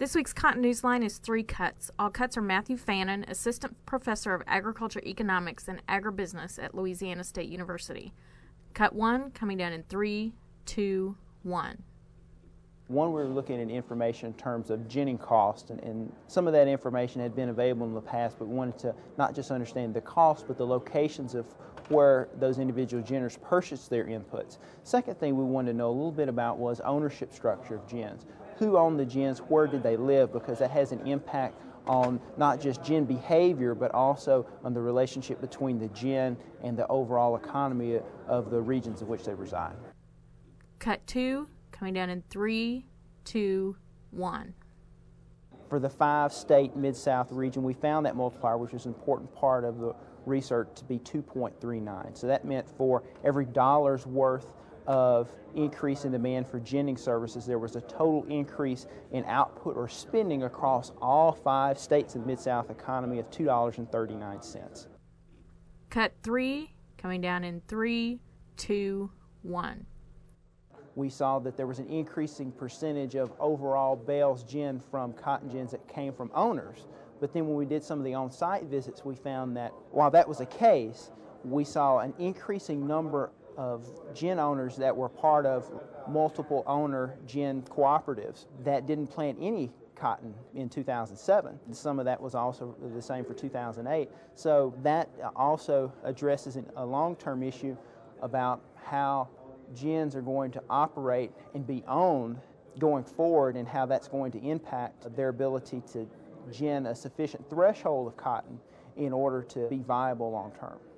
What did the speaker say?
This week's Cotton Newsline is 3 cuts. All cuts are Matthew Fannin, Assistant Professor of Agriculture Economics and Agribusiness at Louisiana State University. Cut 1 coming down in 3, 2, 1. One, we were looking at information in terms of ginning cost, and some of that information had been available in the past, but we wanted to not just understand the cost, but the locations of where those individual ginners purchased their inputs. Second thing we wanted to know a little bit about was ownership structure of gins. Who owned the gins, where did they live, because that has an impact on not just gin behavior, but also on the relationship between the gin and the overall economy of the regions in which they reside. Cut 2, coming down in 3, 2, 1. For the 5-state Mid-South region, we found that multiplier, which was an important part of the research, to be 2.39. So that meant for every dollar's worth of increase in demand for ginning services, there was a total increase in output or spending across all 5 states in the Mid-South economy of $2.39. Cut 3, coming down in 3, 2, 1. We saw that there was an increasing percentage of overall bales gin from cotton gins that came from owners. But then when we did some of the on-site visits, we found that while that was the case, we saw an increasing number of gin owners that were part of multiple owner gin cooperatives that didn't plant any cotton in 2007. Some of that was also the same for 2008. So that also addresses a long-term issue about how gins are going to operate and be owned going forward, and how that's going to impact their ability to gin a sufficient threshold of cotton in order to be viable long term.